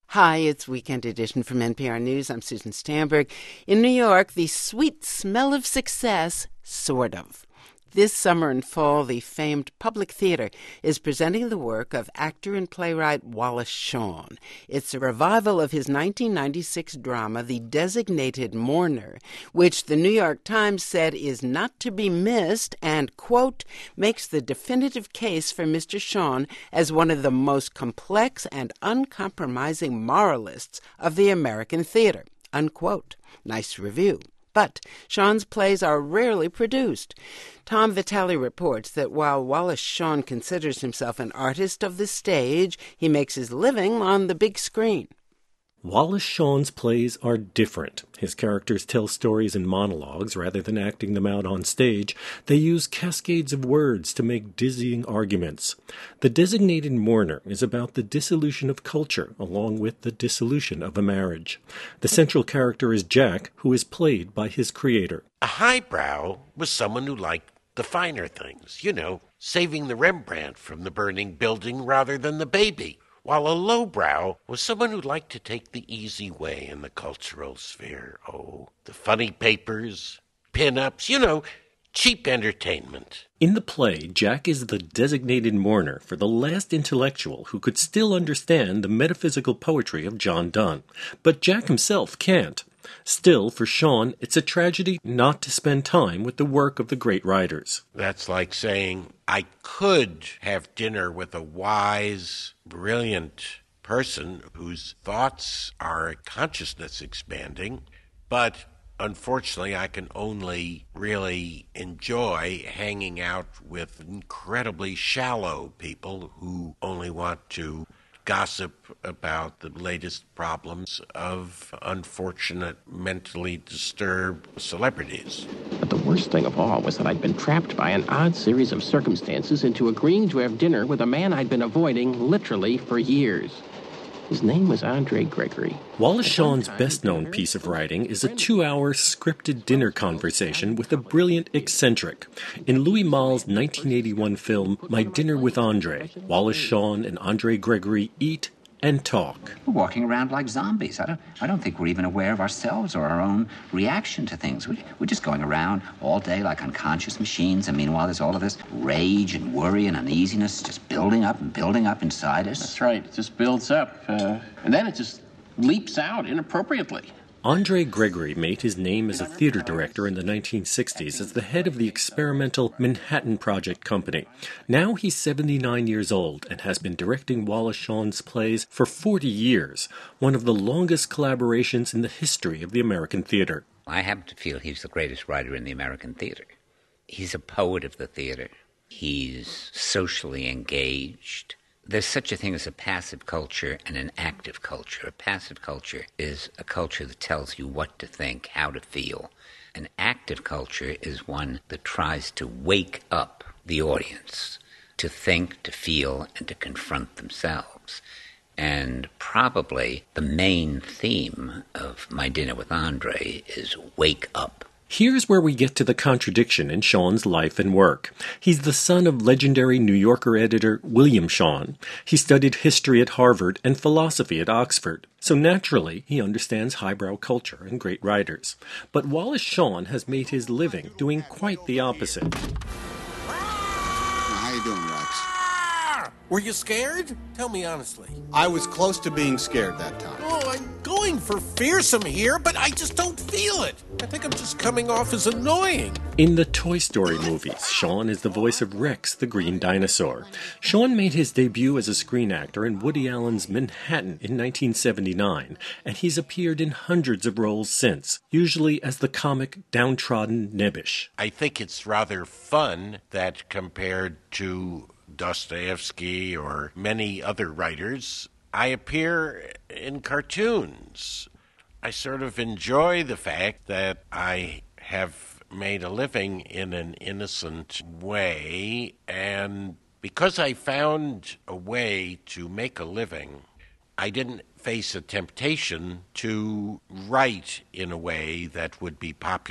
Hi, it's Weekend Edition from NPR News. I'm Susan Stamberg. In New York, the sweet smell of success, sort of. This summer and fall, the famed Public Theater is presenting the work of actor and playwright Wallace Shawn. It's a revival of his 1996 drama, The Designated Mourner, which the New York Times said is not to be missed and, quote, makes the definitive case for Mr. Shawn as one of the most complex and uncompromising moralists of the American theater, unquote. Nice review. But Shawn's plays are rarely produced. Tom Vitale reports that while Wallace Shawn considers himself an artist of the stage, he makes his living on the big screen. Wallace Shawn's plays are different. His characters tell stories in monologues rather than acting them out on stage. They use cascades of words to make dizzying arguments. The Designated Mourner is about the dissolution of culture along with the dissolution of a marriage. The central character is Jack, who is played by his creator. A highbrow was someone who liked the finer things, saving the Rembrandt from the burning building rather than the baby. While a lowbrow was someone who liked to take the easy way in the cultural sphere. Oh, the funny papers, pin-ups, cheap entertainment. In the play, Jack is the designated mourner for the last intellectual who could still understand the metaphysical poetry of John Donne. But Jack himself can't. Still, for Shawn, it's a tragedy not to spend time with the work of the great writers. That's like saying, I could have dinner with a wise, brilliant person whose thoughts are consciousness expanding, but unfortunately I can only really enjoy hanging out with incredibly shallow people who only want to gossip about the latest problems of unfortunate, mentally disturbed celebrities. But the worst thing of all was that I'd been trapped by an odd series of circumstances into agreeing to have dinner with a man I'd been avoiding literally for years. His name was Andre Gregory. Wallace Shawn's best-known piece of writing is a 2-hour scripted dinner conversation with a brilliant eccentric. In Louis Malle's 1981 film, My Dinner with Andre, Wallace Shawn and Andre Gregory eat and talk. We're walking around like zombies. I don't think we're even aware of ourselves or our own reaction to things. We're just going around all day like unconscious machines, and meanwhile there's all of this rage and worry and uneasiness just building up inside us. That's right. It just builds up, and then it just leaps out inappropriately. Andre Gregory made his name as a theater director in the 1960s as the head of the experimental Manhattan Project Company. Now he's 79 years old and has been directing Wallace Shawn's plays for 40 years, one of the longest collaborations in the history of the American theater. I happen to feel he's the greatest writer in the American theater. He's a poet of the theater. He's socially engaged. There's such a thing as a passive culture and an active culture. A passive culture is a culture that tells you what to think, how to feel. An active culture is one that tries to wake up the audience, to think, to feel, and to confront themselves. And probably the main theme of My Dinner with Andre is wake up. Here's where we get to the contradiction in Shawn's life and work. He's the son of legendary New Yorker editor William Shawn. He studied history at Harvard and philosophy at Oxford, so naturally he understands highbrow culture and great writers. But Wallace Shawn has made his living doing quite the opposite. How you doing, Rex? Were you scared? Tell me honestly. I was close to being scared that time. Oh, I'm going for fearsome here, but I just don't feel it. I think I'm just coming off as annoying. In the Toy Story movies, Shawn is the voice of Rex, the green dinosaur. Shawn made his debut as a screen actor in Woody Allen's Manhattan in 1979, and he's appeared in hundreds of roles since, usually as the comic downtrodden Nebbish. I think it's rather fun that compared to Dostoevsky or many other writers, I appear in cartoons. I sort of enjoy the fact that I have made a living in an innocent way, and because I found a way to make a living, I didn't face a temptation to write in a way that would be popular.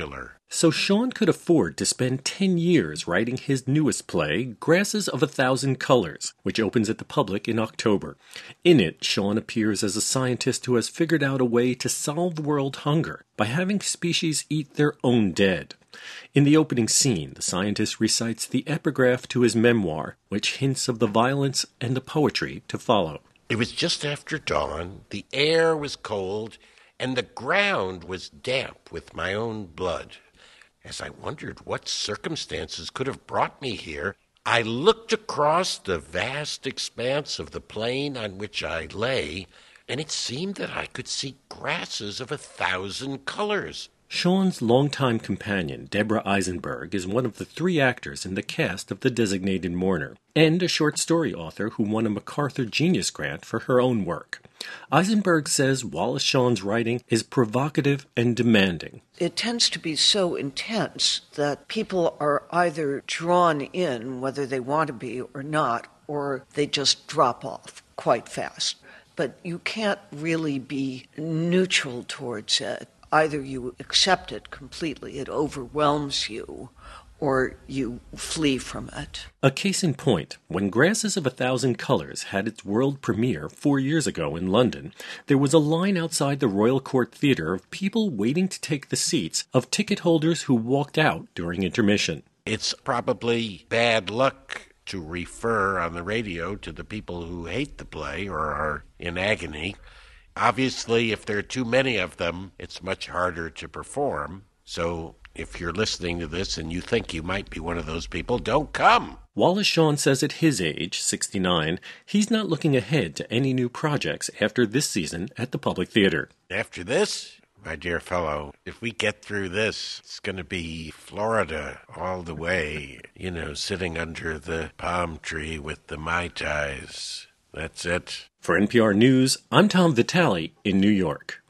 So Shawn could afford to spend 10 years writing his newest play, Grasses of a Thousand Colors, which opens at the public in October. In it, Shawn appears as a scientist who has figured out a way to solve world hunger by having species eat their own dead. In the opening scene, the scientist recites the epigraph to his memoir, which hints of the violence and the poetry to follow. It was just after dawn, the air was cold, and the ground was damp with my own blood. As I wondered what circumstances could have brought me here, I looked across the vast expanse of the plain on which I lay, and it seemed that I could see grasses of 1,000 colors. Shawn's longtime companion, Deborah Eisenberg, is one of the 3 actors in the cast of The Designated Mourner, and a short story author who won a MacArthur Genius Grant for her own work. Eisenberg says Wallace Shawn's writing is provocative and demanding. It tends to be so intense that people are either drawn in, whether they want to be or not, or they just drop off quite fast. But you can't really be neutral towards it. Either you accept it completely, it overwhelms you, or you flee from it. A case in point, when Grasses of a Thousand Colors had its world premiere 4 years ago in London, there was a line outside the Royal Court Theatre of people waiting to take the seats of ticket holders who walked out during intermission. It's probably bad luck to refer on the radio to the people who hate the play or are in agony. Obviously, if there are too many of them, it's much harder to perform. So if you're listening to this and you think you might be one of those people, don't come. Wallace Shawn says at his age, 69, he's not looking ahead to any new projects after this season at the Public Theater. After this, my dear fellow, if we get through this, it's going to be Florida all the way, sitting under the palm tree with the Mai Tais. That's it. For NPR News, I'm Tom Vitale in New York.